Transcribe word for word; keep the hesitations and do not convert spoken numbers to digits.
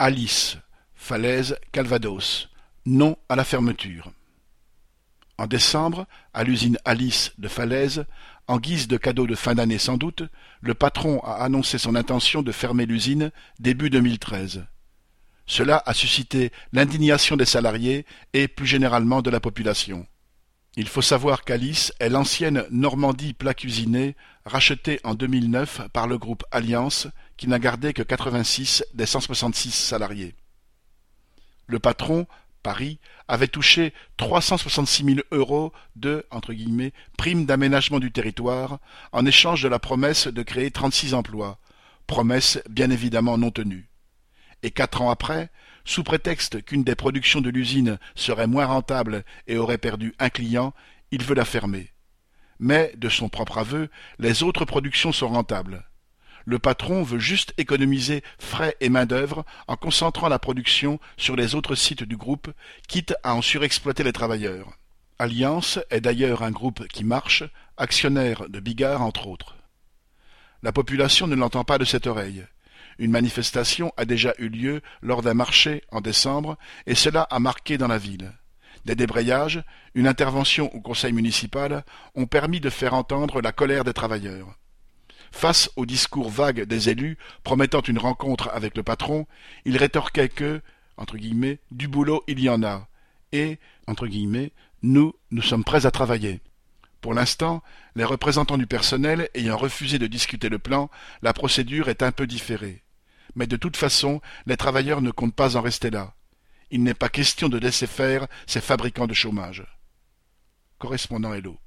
Alice, Falaise, Calvados. Non à la fermeture. En décembre, à l'usine Alice de Falaise, en guise de cadeau de fin d'année sans doute, le patron a annoncé son intention de fermer l'usine début deux mille treize. Cela a suscité l'indignation des salariés et plus généralement de la population. Il faut savoir qu'Alice est l'ancienne Normandie Plat Cuisiné, rachetée en deux mille neuf par le groupe Alliance, qui n'a gardé que quatre-vingt-six des cent soixante-six salariés. Le patron, Paris, avait touché trois cent soixante-six mille euros de entre guillemets, prime d'aménagement du territoire en échange de la promesse de créer trente-six emplois, promesse bien évidemment non tenue. Et quatre ans après, sous prétexte qu'une des productions de l'usine serait moins rentable et aurait perdu un client, il veut la fermer. Mais, de son propre aveu, les autres productions sont rentables. Le patron veut juste économiser frais et main-d'œuvre en concentrant la production sur les autres sites du groupe, quitte à en surexploiter les travailleurs. Alliance est d'ailleurs un groupe qui marche, actionnaire de Bigard entre autres. La population ne l'entend pas de cette oreille. Une manifestation a déjà eu lieu lors d'un marché en décembre et cela a marqué dans la ville. Des débrayages, une intervention au conseil municipal ont permis de faire entendre la colère des travailleurs. Face au discours vague des élus promettant une rencontre avec le patron, ils rétorquaient que, entre guillemets, du boulot il y en a, et, entre guillemets, nous, nous sommes prêts à travailler. Pour l'instant, les représentants du personnel ayant refusé de discuter le plan, la procédure est un peu différée. Mais de toute façon, les travailleurs ne comptent pas en rester là. Il n'est pas question de laisser faire ces fabricants de chômage. Correspondant Hello.